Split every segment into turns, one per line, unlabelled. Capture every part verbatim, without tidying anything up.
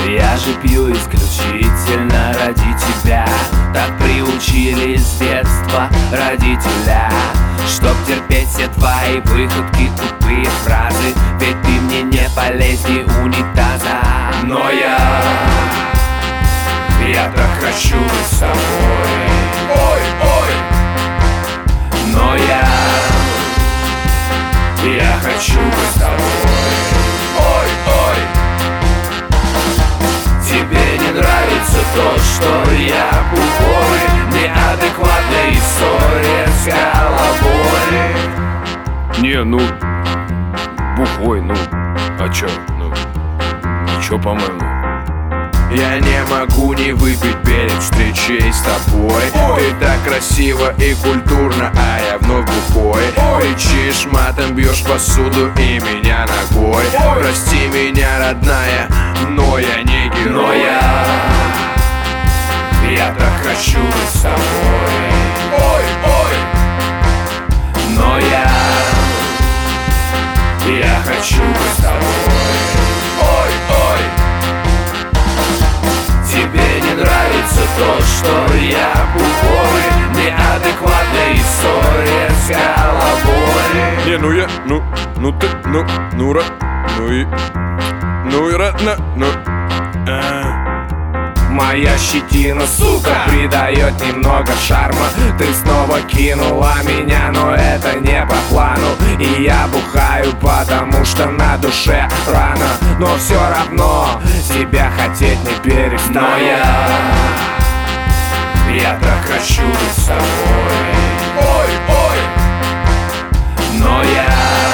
Я же пью исключительно ради тебя. Так приучили с детства родителя, чтоб терпеть все твои выходки, тупые фразы. Ведь ты мне не полезней унитаза. Но я, я так хочу быть с тобой. Ой, ой. Но я, я хочу быть с тобой. Ой, ой. Тебе не нравится то, что я бухой, неадекватной и ссоре с головой.
Не, ну, бухой, ну, а чё, ну, ничего, по-моему.
Я не могу не выпить перед встречей с тобой. Ой. Ты так красиво и культурно, а я вновь бухой. Ой. Кричишь матом, бьешь посуду и меня ногой. Ой. Прости меня, родная, но я не герой.
Но я, я так хочу быть с тобой.
Ой, ой.
Но я, я хочу быть с тобой.
Ой, ой.
Тебе не нравится то, что я бухой, неадекватной и ссоре с головой.
Не, ну я, ну, ну ты, ну, ну, ра, ну и, ну и родна, ну, а.
Моя щетина, сука, придает немного шарма. Ты снова кинула меня, но это не по плану. И я бухаю, потому что на душе рано. Но все равно тебя хотеть не перестану. Но я, я так хочу быть с тобой.
Ой, ой.
Но я,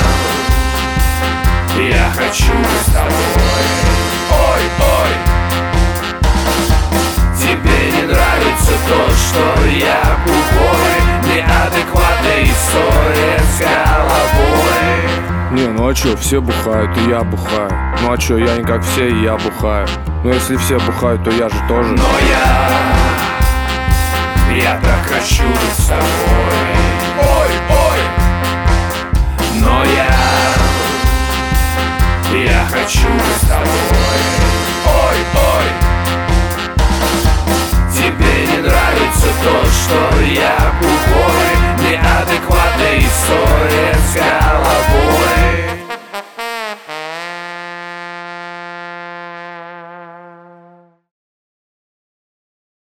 я хочу быть с тобой.
Ой, ой.
Тебе не нравится то, что я бухой, неадекватной и ссоре с головой.
Не, ну а чё, все бухают, и я бухаю. Ну а чё, я не как все, и я бухаю. Но если все бухают, то я же тоже.
Но я, я так хочу быть с тобой.